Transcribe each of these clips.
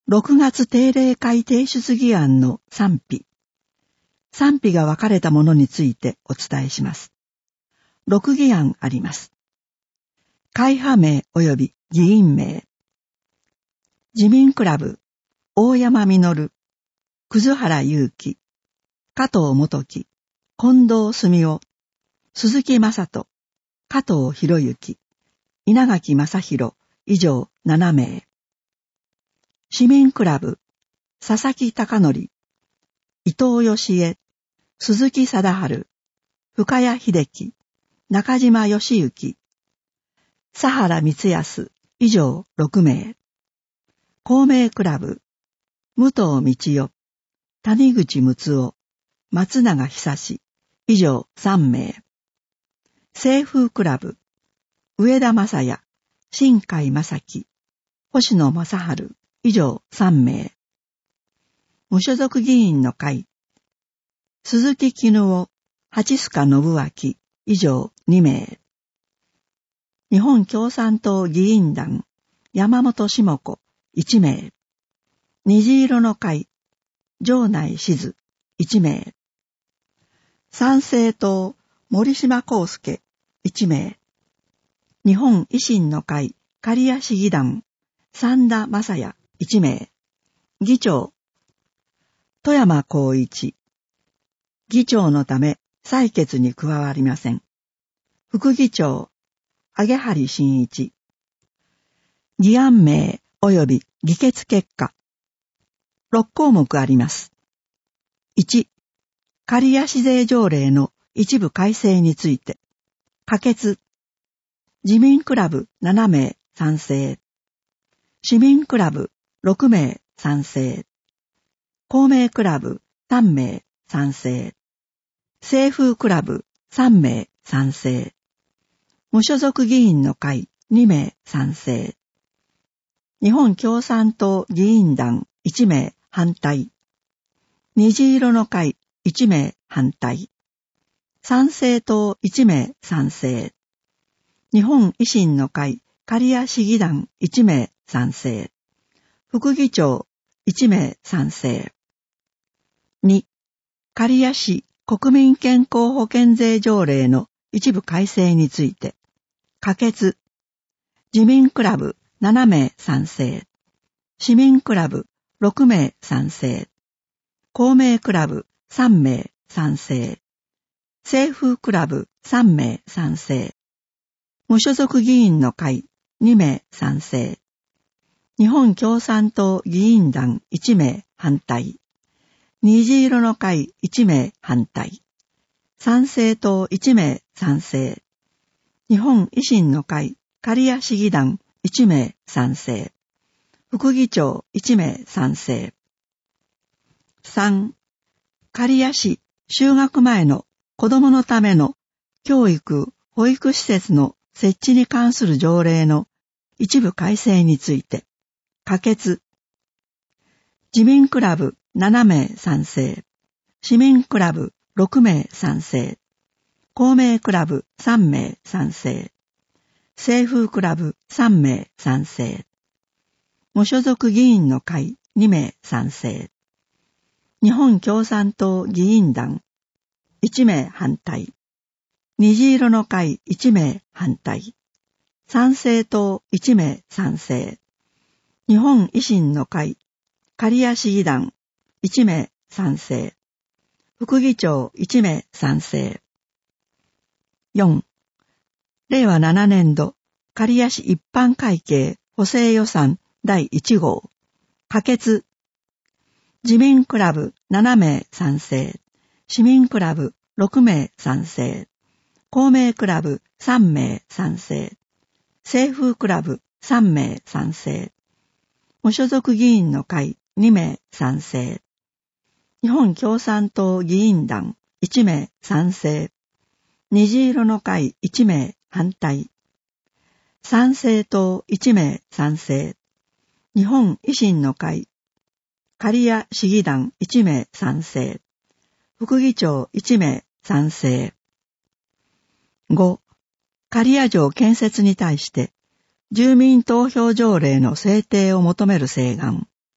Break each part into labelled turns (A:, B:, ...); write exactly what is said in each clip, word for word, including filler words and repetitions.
A: ろくがつ定例会提出議案の賛否。賛否が分かれたものについてお伝えします。ろく議案あります。会派名及び議員名。自民クラブ、大山実、葛原祐希、加藤元樹、近藤澄夫、鈴木正人、加藤博之、稲垣正弘、以上なな名。市民クラブ、佐々木貴則、伊藤義恵、鈴木貞治、深谷秀樹、中島義行、佐原光康、以上ろく名。公明クラブ、武藤道代、谷口睦夫、松永久志、以上さん名。清風クラブ、上田正也、新海正樹、星野正治、以上さん名。無所属議員の会、鈴木絹夫、八須賀信明、以上に名。日本共産党議員団、山本下子、いち名。虹色の会、城内静、いち名。参政党、森島康介、いち名。日本維新の会、刈谷市議団、三田正也、いち名。議長、富山光一。議長のため、採決に加わりません。副議長、揚張真一。議案名及び議決結果。ろく項目あります。いち、刈谷市税条例の一部改正について。可決。自民クラブなな名賛成。市民クラブろく名賛成。公明クラブさん名賛成。清風クラブさん名賛成。無所属議員の会に名賛成。日本共産党議員団いち名反対。虹色の会いち名反対。参政党いち名賛成。日本維新の会刈谷市議団いち名賛成。副議長いち名賛成。に、刈谷市国民健康保険税条例の一部改正について。可決。自民クラブなな名賛成。市民クラブろく名賛成。公明クラブさん名賛成。清風クラブさん名賛成。無所属議員の会に名賛成。日本共産党議員団いち名反対。虹色の会いち名反対。参政党いち名賛成。日本維新の会刈谷市議団いち名賛成。副議長いち名賛成。さん、刈谷市就学前の子どものための教育・保育施設の設置に関する条例の一部改正について。可決。自民クラブなな名賛成。市民クラブろく名賛成。公明クラブさん名賛成。清風クラブさん名賛成。無所属議員の会に名賛成。日本共産党議員団いち名反対。虹色の会いち名反対。参政党いち名賛成。日本維新の会刈谷市議団いち名賛成。副議長いち名賛成。よん、れいわなな年度刈谷市一般会計補正予算だいいち号。可決。自民クラブなな名賛成。市民クラブろく名賛成。公明クラブさん名賛成。清風クラブさん名賛成。無所属議員の会に名賛成。日本共産党議員団いち名賛成。虹色の会いち名反対。参政党いち名賛成。日本維新の会刈谷市議団いち名賛成。副議長いち名賛成。ご、刈谷城建設に対して住民投票条例の制定を求める請願。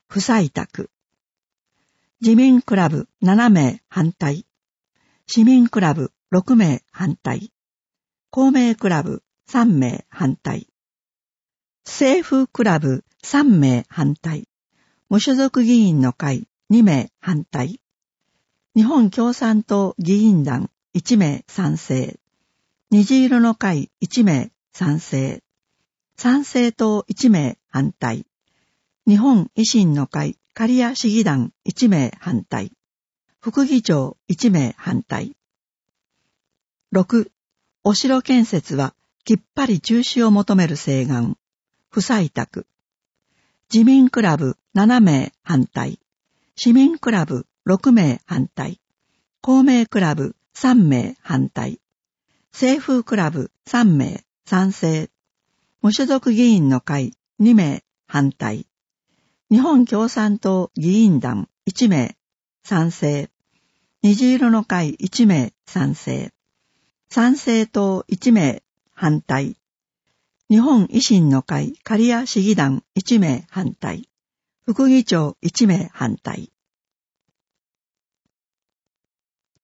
A: 不採択。自民クラブななめい反対。市民クラブろくめい反対。公明クラブさんめい反対。政府クラブさんめい反対。無所属議員の会にめい反対。日本共産党議員団いちめい賛成。虹色の会いちめい賛成。参政党いちめい反対。日本維新の会刈谷市議団いちめい反対。副議長いちめい反対。ろく. お城建設はきっぱり中止を求める請願。不採択。自民クラブななめい反対。市民クラブろくめい反対。公明クラブさんめい反対。政府クラブさんめい賛成。無所属議員の会にめい反対。日本共産党議員団いちめい賛成。虹色の会いちめい賛成。参政党いちめい反対。日本維新の会刈谷市議団いちめい反対。副議長いちめい反対。